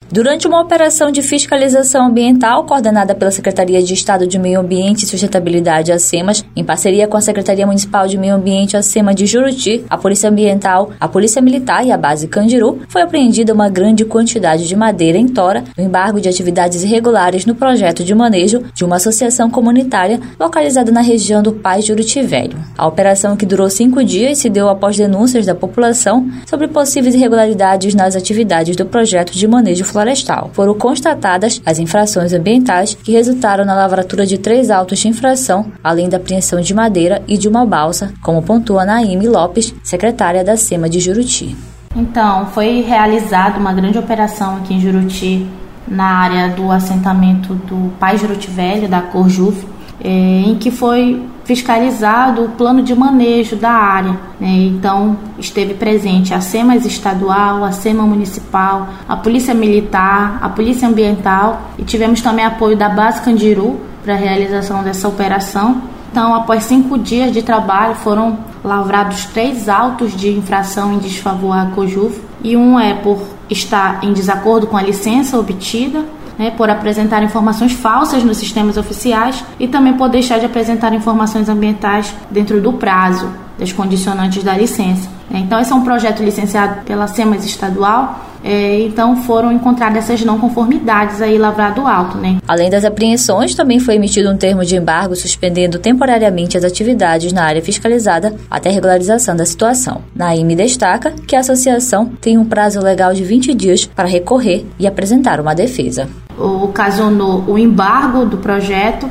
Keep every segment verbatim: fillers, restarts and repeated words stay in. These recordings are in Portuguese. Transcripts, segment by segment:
Durante uma operação de fiscalização ambiental coordenada pela Secretaria de Estado de Meio Ambiente e Sustentabilidade, a SEMAS, em parceria com a Secretaria Municipal de Meio Ambiente, a SEMA de Juruti, a Polícia Ambiental, a Polícia Militar e a Base Candiru, foi apreendida uma grande quantidade de madeira em tora no embargo de atividades irregulares no projeto de manejo de uma associação comunitária localizada na região do Paz Juruti Velho. A operação, que durou cinco dias, se deu após denúncias da população sobre possíveis irregularidades nas atividades do projeto de manejo florestal. Foram constatadas as infrações ambientais que resultaram na lavratura de três autos de infração, além da apreensão de madeira e de uma balsa, como pontua Naime Lopes, secretária da SEMA de Juruti. Então, foi realizada uma grande operação aqui em Juruti, na área do assentamento do Paz Juruti Velho, da Corjuve, em que foi fiscalizado o plano de manejo da área, né? Então, esteve presente a SEMAS estadual, a SEMA municipal, a Polícia Militar, a Polícia Ambiental, e tivemos também apoio da Base Candiru para a realização dessa operação. Então, após cinco dias de trabalho, foram lavrados três autos de infração em desfavor à Corjuve, e um é por estar em desacordo com a licença obtida, né, por apresentar informações falsas nos sistemas oficiais e também por deixar de apresentar informações ambientais dentro do prazo das condicionantes da licença. Então, esse é um projeto licenciado pela SEMAS estadual, é, então foram encontradas essas não conformidades aí lavrado alto, né? Além das apreensões, também foi emitido um termo de embargo suspendendo temporariamente as atividades na área fiscalizada até a regularização da situação. Naime destaca que a associação tem um prazo legal de vinte dias para recorrer e apresentar uma defesa. Ocasionou o embargo do projeto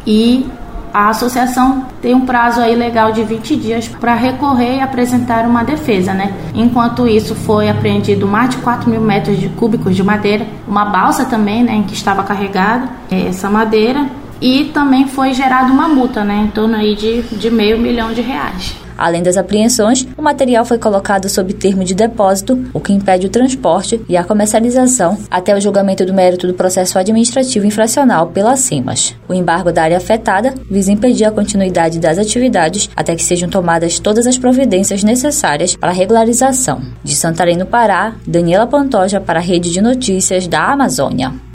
e a associação tem um prazo aí legal de vinte dias para recorrer e apresentar uma defesa, né? Enquanto isso, foi apreendido mais de quatro mil metros de cúbicos de madeira, uma balsa também, né, em que estava carregada essa madeira, e também foi gerada uma multa, né, em torno aí de, de meio milhão de reais. Além das apreensões, o material foi colocado sob termo de depósito, o que impede o transporte e a comercialização até o julgamento do mérito do processo administrativo infracional pela SEMAS. O embargo da área afetada visa impedir a continuidade das atividades até que sejam tomadas todas as providências necessárias para a regularização. De Santarém, no Pará, Daniela Pantoja para a Rede de Notícias da Amazônia.